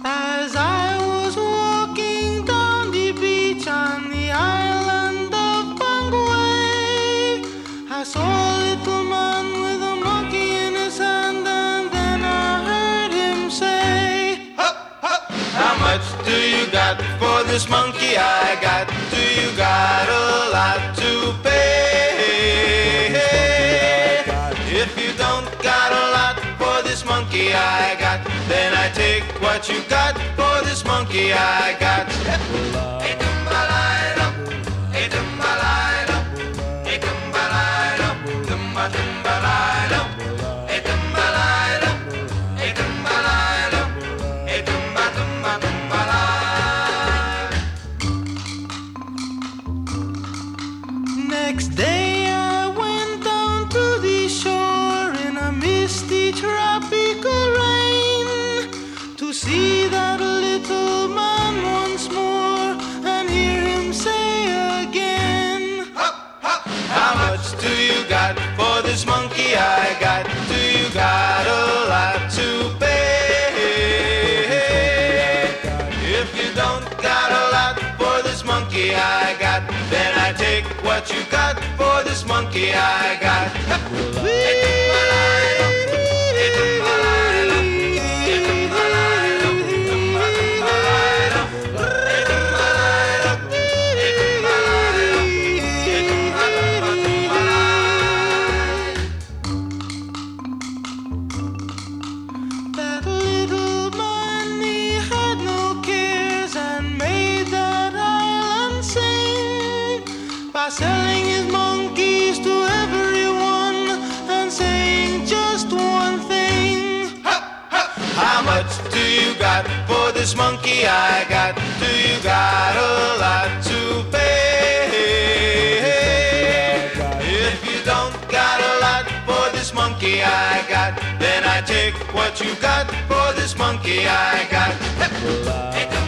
As I was walking down the beach on the island of Bangway, I saw a little man with a monkey in his hand, and then I heard him say, "Hup, hup, how much do you got for this monkey I got? Do you got a lot to pay? If you don't got a lot for this monkey I got, then I take what you got for this monkey I got." Hey, tumbalida, hey, tumbalida, hey, tumbalida, tumba, tumbalida, hey, tumbalida, hey, tumbalida, hey, tumba, tumba, tumbalida. Next day I went down to the shore in a misty tropical rain to see that little man once more and hear him say again, "Hop, hop, how much do you got for this monkey I got? Do you got a lot to pay? If you don't got a lot for this monkey I got, then I take what you got for this monkey I got." Hey, tumbalida, hey, tumbalida, hey, tumbalida, tumba, tumbalida, hey, tumbalida, hey, tumbalida, hey, tumba, tumba, tumbalida. That little man, he had no cares and made that island sing by selling his monkeys to everyone and saying just one thing, "Hup, hup, how much do you got for this monkey I got? Do you got a lot to pay? If you don't got a lot for this monkey I got, then I take what you got for this monkey I got." Hey,